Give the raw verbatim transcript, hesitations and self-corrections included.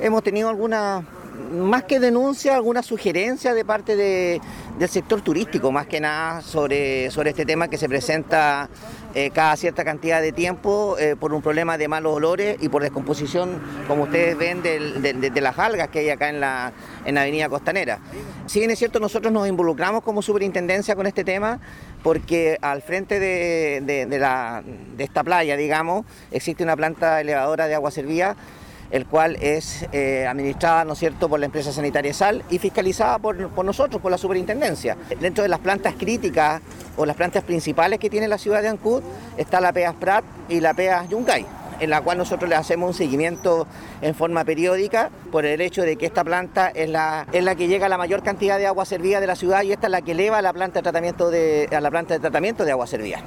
Hemos tenido alguna, más que denuncia, alguna sugerencia de parte de, del sector turístico, más que nada sobre, sobre este tema que se presenta eh, cada cierta cantidad de tiempo eh, por un problema de malos olores y por descomposición, como ustedes ven, de, de, de, de las algas que hay acá en la, en la avenida Costanera. Si bien es cierto, nosotros nos involucramos como superintendencia con este tema porque al frente de, de, de, la, de esta playa, digamos, existe una planta elevadora de agua servida, el cual es eh, administrada, ¿no es cierto?, por la empresa sanitaria Sal y fiscalizada por, por nosotros, por la superintendencia. Dentro de las plantas críticas o las plantas principales que tiene la ciudad de Ancud está la PEAS Prat y la PEAS Yungay, en la cual nosotros le hacemos un seguimiento en forma periódica por el hecho de que esta planta es la, es la que llega a la mayor cantidad de agua servida de la ciudad y esta es la que eleva a la planta de tratamiento de, a la planta de tratamiento de agua servida.